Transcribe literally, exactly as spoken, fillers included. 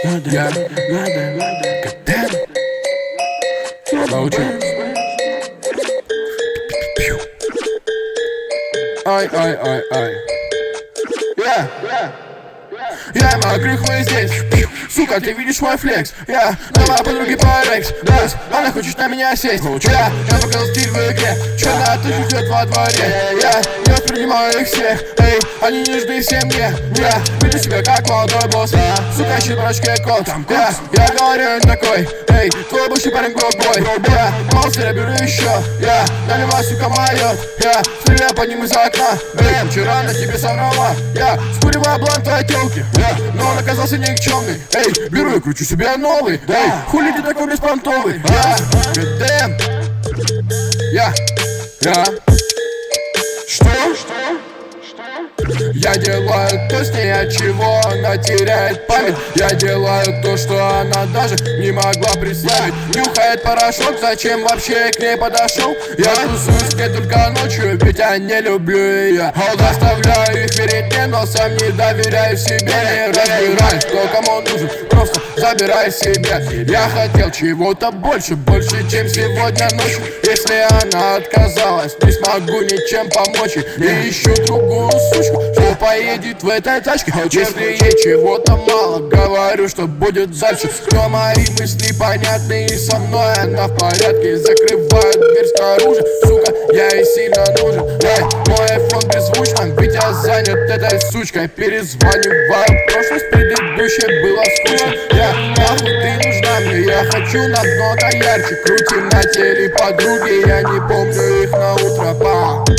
Я Катен Научу. Ай, ай, ай, ай. Я Я мокрых, мы здесь. Сука, ты видишь мой флекс? Я дала подруге по рекс. Она хочет на меня сесть. Я, я показал стиль в игре. Черная туча ждет во дворе. Я не воспринимаю их всех. Эй, они не нужны всем мне. Я веду себя как молодой босс. Сука, ищет брачке кот. Я, я говорю такой. Эй, твой бывший парень гробой. Я монстр, я беру еще. Я наливаю, сука, майот. Я стреляю по ним из окна. Эй, вчера на тебе соврала. Я скуриваю бланк твоей телки. Я, но он оказался никчемный. Эй, беру и кручу себе новый. Эй, хули ты такой беспонтовый? Я, Катен. Я, я. Что? Я делаю то, с ней от чего она теряет память. Я делаю то, что она даже не могла представить. Нюхает порошок, зачем вообще к ней подошел? Я тусуюсь с ней только ночью, ведь я не люблю ее. Заставляю их перед ней, но сам не доверяю себе. Не разбираюсь, кто кому нужен, просто забирай себе. Я хотел чего-то больше, больше, чем сегодня ночью. Если она отказалась, не смогу ничем помочь ей. И ищу другую сучку, что поедет в этой тачке. Если ей чего-то мало, говорю, что будет дальше. Но мои мысли понятны, и со мной она в порядке. Закрываю дверь снаружи, сука, я ей сильно нужен. Эй, мой айфон беззвучно, ведь я занят этой сучкой. Перезваниваю, прошлость предыдущей было скучно. Я, нахуй ты нужна мне, я хочу намного ярче. Крутим на теле подруги, я не помню их на утро. Па.